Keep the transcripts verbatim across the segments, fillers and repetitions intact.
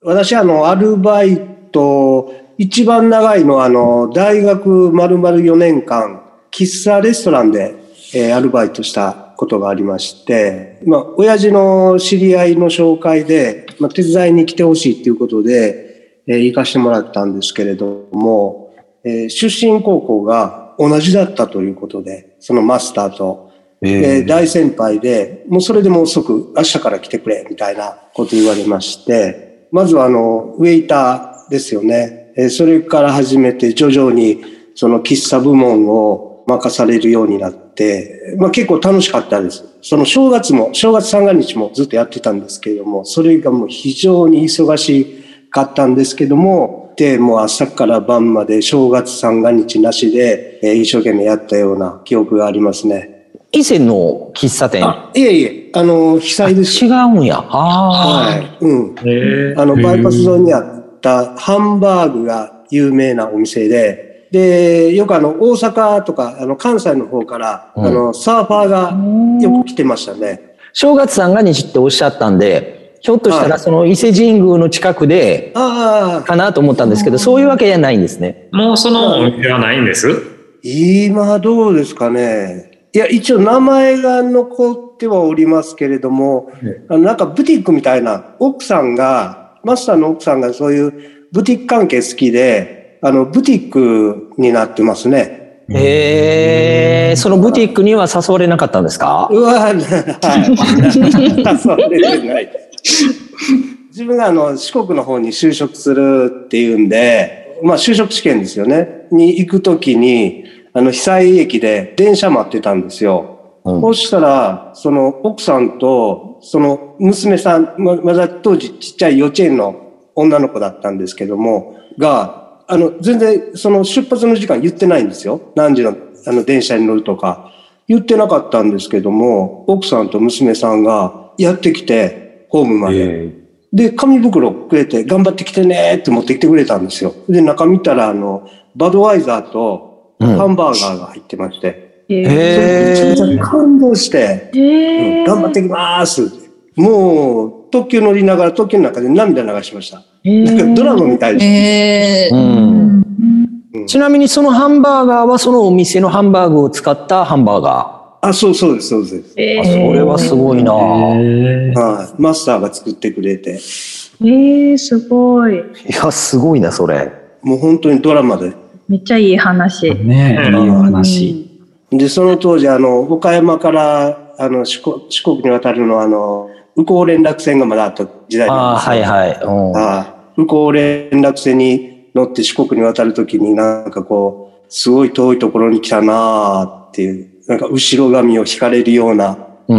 私、あの、アルバイト、一番長いのは、あの、大学丸々よねんかん、喫茶レストランで、えー、アルバイトしたことがありまして、まあ、親父の知り合いの紹介で、まあ、手伝いに来てほしいということで、えー、行かしてもらったんですけれども、えー、出身高校が同じだったということで、そのマスターと、えー、大先輩で、もうそれでも遅く明日から来てくれ、みたいなこと言われまして、まずはあの、ウェイターですよね。えー、それから始めて徐々にその喫茶部門を任されるようになって、まあ結構楽しかったです。その正月も、正月三が日もずっとやってたんですけれども、それがもう非常に忙しかったんですけども、で、もう朝から晩まで正月三が日なしで、えー、一生懸命やったような記憶がありますね。 伊勢の喫茶店。 あ、いえいえ、あの、被災です。 違うんや。ああ。 はい。うん。あの、バイパス沿いにあったハンバーグが有名なお店で、で、よくあの、大阪とか、あの、関西の方から、うん、あの、サーファーがよく来てましたね。 正月三が日っておっしゃったんで、ひょっとしたらその伊勢神宮の近くで、かなと思ったんですけど、そういうわけじゃないんですね。 もうそのお店はないんです？ 今どうですかね。いや、一応名前が残ってはおりますけれども、あのなんかブティックみたいな、奥さんが、マスターの奥さんがそういうブティック関係好きで、あの、ブティックになってますね。 へー、そのブティックには誘われなかったんですか？ うわ、はい。誘われてない。自分があの、四国の方に就職するっていうんで、まあ就職試験ですよね。に行くときに、あの、被災駅で電車待ってたんですよ。うん、そうしたら、その奥さんと、その娘さん、ま、まだ当時ちっちゃい幼稚園の女の子だったんですけども、が、あの、全然その出発の時間言ってないんですよ。何時の、あの、電車に乗るとか。言ってなかったんですけども、奥さんと娘さんがやってきて、ホームまで。えー、で、紙袋くれて、頑張ってきてねって持ってきてくれたんですよ。で、中見たら、あの、バドワイザーと、ハンバーガーが入ってまして、うん、へー、それめちゃめちゃ感動して、うん、頑張ってきます。もう特急乗りながら特急の中で涙流しました。なんかドラマみたいです。へー、 うんうん、ちなみにそのハンバーガーはそのお店のハンバーグを使ったハンバーガー？ あ、そうそうですそうです。 あ、それはすごいな。 はい、マスターが作ってくれて。えー、すごい。 いや、すごいなそれ。 もう本当にドラマで。 めっちゃいい話。 ねえ、いい話。 で、その当時、あの、岡山から、あの、四国、四国に渡るのは、あの、宇高連絡船がまだあった時代なんですよ。 ああ、はいはい。 ああ、宇高連絡船に乗って四国に渡るときに、なんかこう、すごい遠いところに来たなーっていう、なんか後ろ髪を引かれるような、うん。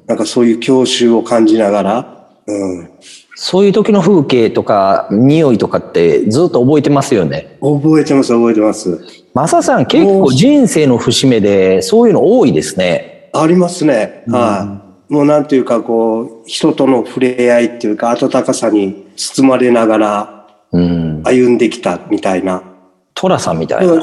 なんかそういう郷愁を感じながら、うん。 そういう時の風景とか匂いとかってずっと覚えてますよね。 覚えてます覚えてます。 マサさん結構人生の節目でそういうの多いですね。 ありますね。はい、あ。もうなんていうかこう人との触れ合いっていうか温かさに包まれながら歩んできたみたいな。 トラさんみたいな。だ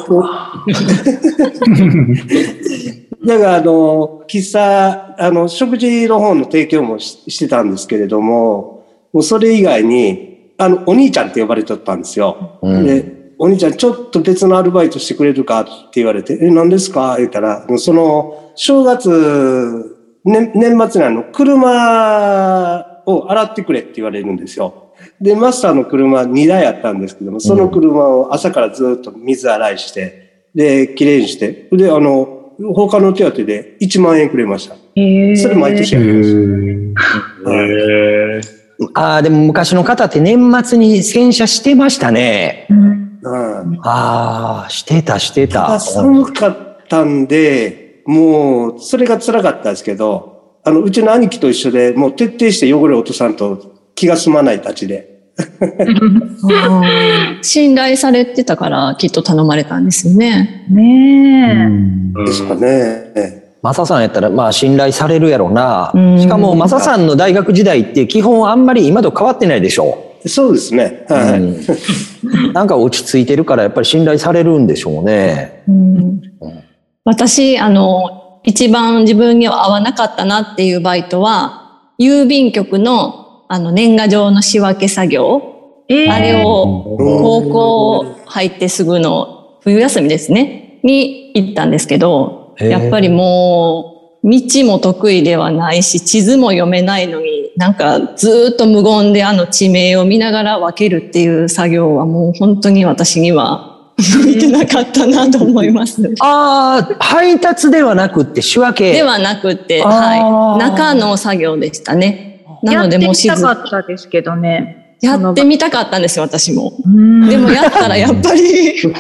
からあの喫茶あの食事の方の提供も し, してたんですけれども。もうそれ以外に、あの、お兄ちゃんって呼ばれとったんですよ。うん、で、お兄ちゃんちょっと別のアルバイトしてくれるかって言われて、え、何ですか言ったら、その、正月、ね、年末にあの、車を洗ってくれって言われるんですよ。で、マスターの車にだいあったんですけども、その車を朝からずっと水洗いして、で、綺麗にして、で、あの、他の手当でいちまんえんくれました。へー、それ毎年やります。へー。ああ、でも昔の方って年末に洗車してましたね。うん、ああ、してたしてた。 寒かったんで、もう、それが辛かったですけど、あの、うちの兄貴と一緒で、もう徹底して汚れを落とさんと気が済まないたちで。 信頼されてたからきっと頼まれたんですよね。ねえ。ですかね。 マサさんやったらまあ信頼されるやろうな。しかもマサさんの大学時代って基本あんまり今と変わってないでしょ。 そうですね。はい。 うん、なんか落ち着いてるからやっぱり信頼されるんでしょうね。うん、 私あの一番自分には合わなかったなっていうバイトは郵便局のあの年賀状の仕分け作業。 えー、 あれを高校入ってすぐの冬休みですね、に行ったんですけど、やっぱりもう、道も得意ではないし、地図も読めないのに、なんかずっと無言であの地名を見ながら分けるっていう作業はもう本当に私には、向いてなかったなと思います。 ああ、配達ではなくって仕分けではなくて、はい。中の作業でしたね。なのでもうやってみたかったですけどね。 やってみたかったんですよ、私も。でもやったらやっぱり、ずっ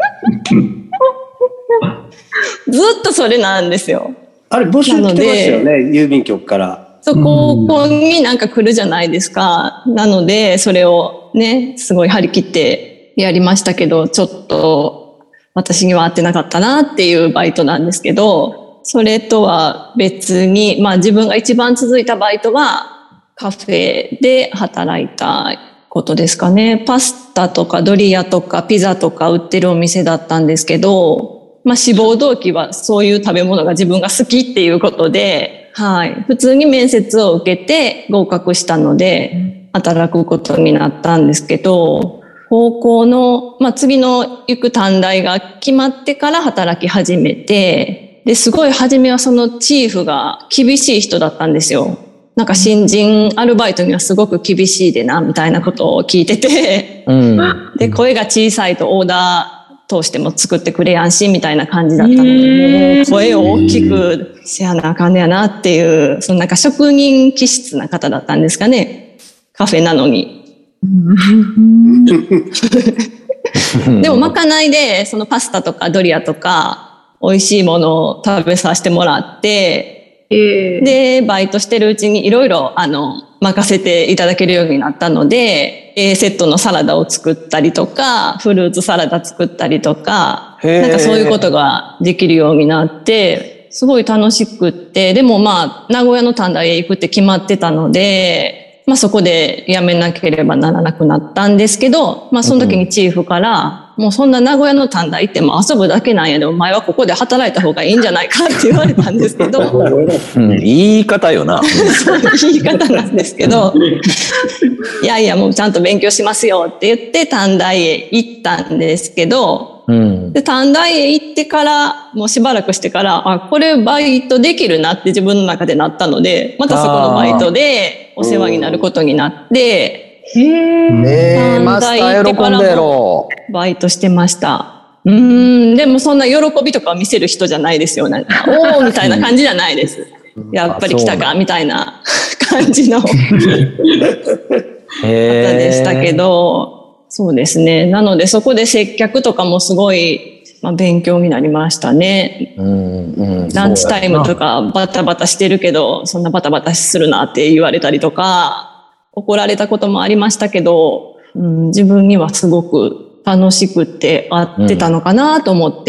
とそれなんですよ。 あれ、募集来てましたよね、郵便局から。 そう、高校になんか来るじゃないですか。なので、それをね、すごい張り切って、やりましたけど、ちょっと私には合ってなかったなっていうバイトなんですけど、それとは別に、まあ自分が一番続いたバイトはカフェで働いたことですかね。パスタとかドリアとかピザとか売ってるお店だったんですけど、まあ志望動機はそういう食べ物が自分が好きっていうことで、はい。普通に面接を受けて合格したので、働くことになったんですけど、高校の、まあ、次の行く短大が決まってから働き始めて、で、すごい初めはそのチーフが厳しい人だったんですよ。なんか新人アルバイトにはすごく厳しいでな、みたいなことを聞いてて、うん、で、声が小さいとオーダー通しても作ってくれやんし、みたいな感じだったので、もう声を大きくしやなあかんねやなっていう、そのなんか職人気質な方だったんですかね。カフェなのに。でもまかないでそのパスタとかドリアとか美味しいものを食べさせてもらって、えー、でバイトしてるうちにいろいろあの任せていただけるようになったので A セットのサラダを作ったりとかフルーツサラダ作ったりとかなんかそういうことができるようになってすごい楽しくって、でもまあ名古屋の短大へ行くって決まってたのでまあそこで辞めなければならなくなったんですけど、まあその時にチーフから、もうそんな名古屋の短大行っても遊ぶだけなんやで、お前はここで働いた方がいいんじゃないかって言われたんですけど。 うん、言い方よな。 言い方なんですけど、いやいやもうちゃんと勉強しますよって言って短大へ行ったんですけど、うん、で短大へ行ってからもうしばらくしてからあこれバイトできるなって自分の中でなったのでまたそこのバイトでお世話になることになってへえマスター喜んでやろうバイトしてました。うんでもそんな喜びとか見せる人じゃないですよ。なんかおーみたいな感じじゃないです。やっぱり来たかみたいな感じの方でしたけど。そうですね。なのでそこで接客とかもすごい、まあ、勉強になりましたね。うんうん、ランチタイムとかバタバタしてるけど、そんなバタバタするなって言われたりとか、怒られたこともありましたけど、うん、自分にはすごく楽しくって合ってたのかなと思って、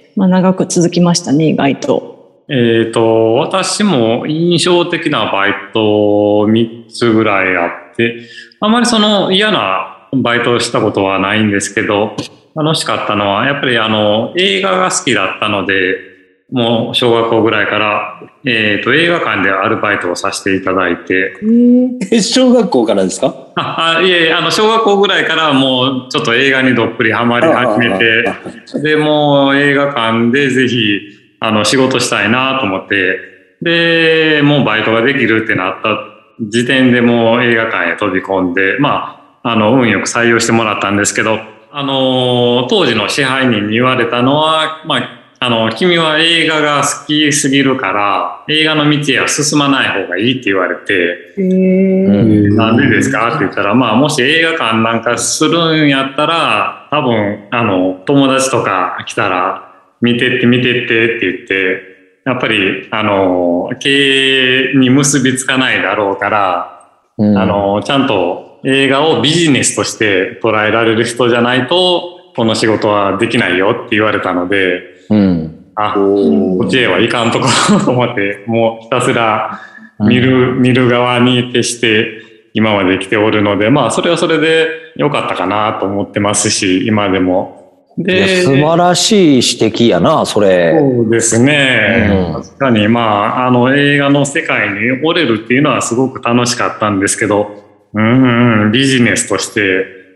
うん、まあ、長く続きましたね、意外と。 えっと、私も印象的なバイトみっつぐらいあって、あまりその嫌なバイトをしたことはないんですけど、楽しかったのは、やっぱりあの、映画が好きだったので、もう小学校ぐらいから、えっと、映画館でアルバイトをさせていただいて。 え、小学校からですか？ あ、あいえ、あの、小学校ぐらいからもうちょっと映画にどっぷりハマり始めて、で、もう映画館でぜひ、あの、仕事したいなと思って、で、もうバイトができるってなった時点でもう映画館へ飛び込んで、まあ、あの、運よく採用してもらったんですけど、あの、当時の支配人に言われたのは、まあ、あの、君は映画が好きすぎるから、映画の道へは進まない方がいいって言われて、なんでですかって言ったら、まあ、もし映画館なんかするんやったら、多分、あの、友達とか来たら、見てって見てってって言って、やっぱり、あの、経営に結びつかないだろうから、うん、あの、ちゃんと、映画をビジネスとして捉えられる人じゃないと、この仕事はできないよって言われたので、うん、あ、こっちへはいかんとこと思って、もうひたすら見る、うん、見る側に徹して今まで来ておるので、まあそれはそれで良かったかなと思ってますし、今でも。 で、素晴らしい指摘やな、それ。 そうですね。うん、確かに、まあ、あの映画の世界に折れるっていうのはすごく楽しかったんですけど、うんうん、ビジネスとして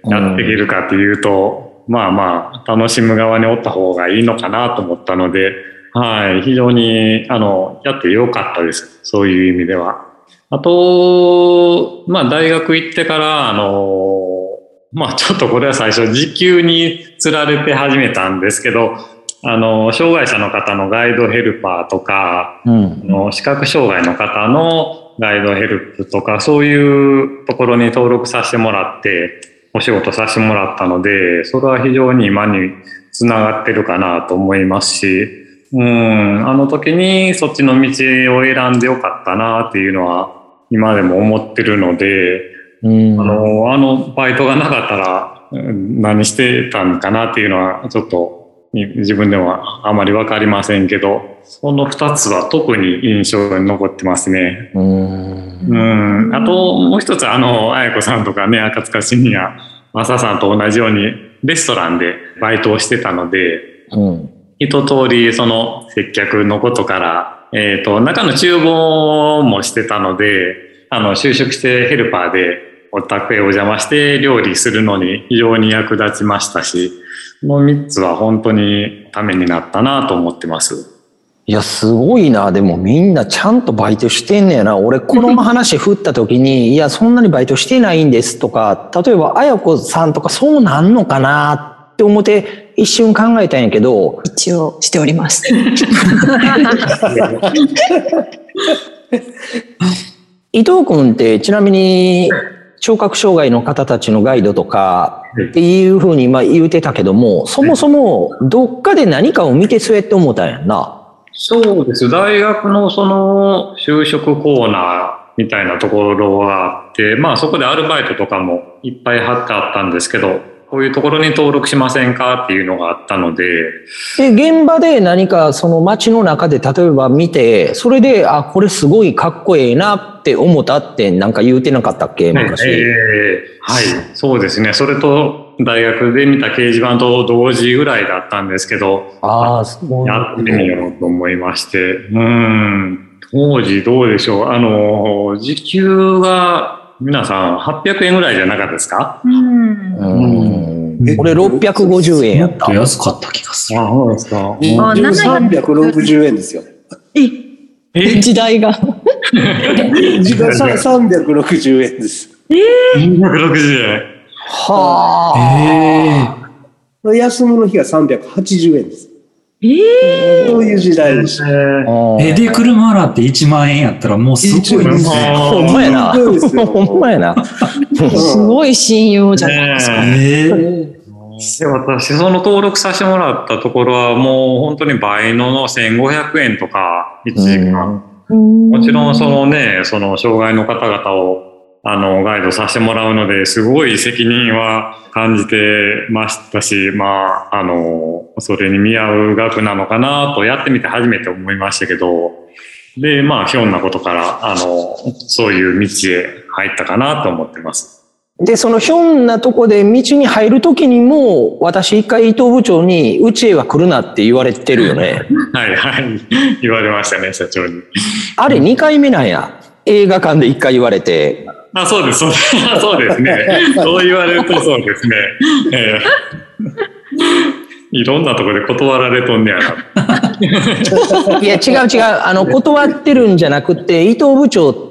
やっていけるかっていうと、うん、まあまあ、楽しむ側におった方がいいのかなと思ったので、はい、非常に、あの、やってよかったです。そういう意味では。あと、まあ、大学行ってから、あの、まあ、ちょっとこれは最初、時給につられて始めたんですけど、あの、障害者の方のガイドヘルパーとか、うん、あの視覚障害の方のガイドヘルプとか、そういうところに登録させてもらって、お仕事させてもらったので、それは非常に今につながってるかなと思いますし、うん、あの時にそっちの道を選んでよかったなっていうのは今でも思ってるので、うん、あの、あのバイトがなかったら何してたんかなっていうのはちょっと自分ではあまりわかりませんけど、その二つは特に印象に残ってますね。うん。うん。あともう一つ、あの、あやこさんとかね、赤塚シニア、マサさんと同じようにレストランでバイトをしてたので、うん、一通りその接客のことから、えっと、中の厨房もしてたので、あの、就職してヘルパーでお宅へお邪魔して料理するのに非常に役立ちましたし、このみっつは本当にためになったなと思ってます。 いや、すごいな。でもみんなちゃんとバイトしてんねやな。俺、この話振った時に、いや、そんなにバイトしてないんですとか、例えば、あやこさんとかそうなんのかなって思って一瞬考えたんやけど。 一応しております。 伊藤君ってちなみに、聴覚障害の方たちのガイドとかっていうふうに今言うてたけども、そもそもどっかで何かを見てそうやって思ったんやんな。 そうです。大学のその就職コーナーみたいなところがあって、まあそこでアルバイトとかもいっぱい貼ってあったんですけど、こういうところに登録しませんかっていうのがあったので。 で、現場で何かその街の中で例えば見て、それで、あ、これすごいかっこええなって思ったってなんか言うてなかったっけ、昔。 えー、はい、そうですね。それと大学で見た掲示板と同時ぐらいだったんですけど、 ああ、そうやってみようと思いまして、うん、当時どうでしょう。あの、時給が皆さんはっぴゃくえんぐらいじゃなかったですか？うん。 うん。俺ろっぴゃくごじゅうえんやった。 安かった気がする。 あ、そうですか。 さんびゃくろくじゅうえんですよ。 ええ時代が。 時代さんびゃくろくじゅうえんです。 ええー、さんびゃくろくじゅうえん。 はあ。えー、休みの日はさんびゃくはちじゅうえんです。ええー、そういう時代でした。 えで、車洗っていちまんえんやったらもうすごいですね。 ほんまやな。ほんまやな。 すごい信用じゃないですか。えーで私、その登録させてもらったところはもう本当に倍のせんごひゃくえんとかいちじかん。もちろんそのね、その障害の方々をあのガイドさせてもらうのですごい責任は感じてましたし、まあ、あの、それに見合う額なのかなとやってみて初めて思いましたけど、で、まあ、ひょんなことから、あの、そういう道へ入ったかなと思ってます。 で、そのひょんなとこで道に入るときにも、私一回伊藤部長に、うちへは来るなって言われてるよね。 はいはい。言われましたね、社長に。 あれにかいめなんや。映画館でいっかい言われて。 あ、そうです、そうです。そうですね。そう言われるとそうですね。えー、いろんなところで断られとんねやな。 いや、違う違う。あの、断ってるんじゃなくて、伊藤部長って、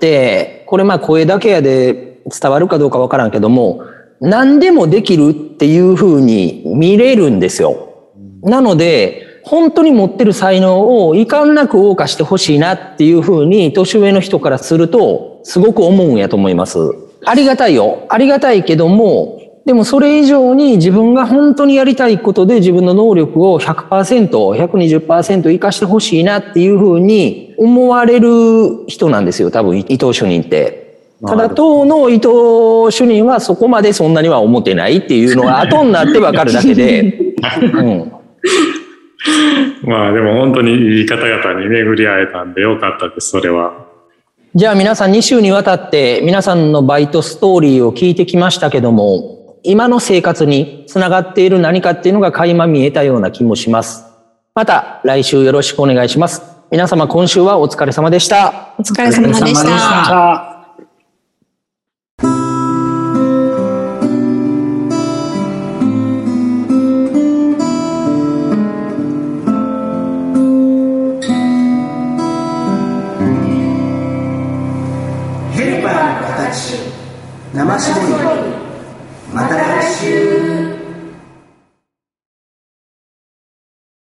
これまあ声だけやで、伝わるかどうかわからんけども、何でもできるっていう風に見れるんですよ。なので、本当に持ってる才能を遺憾なく謳歌してほしいなっていう風に、年上の人からすると、すごく思うんやと思います。ありがたいよ。ありがたいけども、でもそれ以上に自分が本当にやりたいことで自分の能力を ひゃくパーセント、ひゃくにじゅっパーセント 生かしてほしいなっていう風に思われる人なんですよ。多分、伊藤主任って。ただ当の伊藤主任はそこまでそんなには思ってないっていうのが後になってわかるだけで、うん、 まあでも本当にいい方々に巡り会えたんでよかったです、それは。 じゃあ皆さんに週にわたって皆さんのバイトストーリーを聞いてきましたけども、今の生活につながっている何かっていうのが垣間見えたような気もします。また来週よろしくお願いします。皆様今週はお疲れ様でした。 お疲れ様でした。 形生絞り。また来週。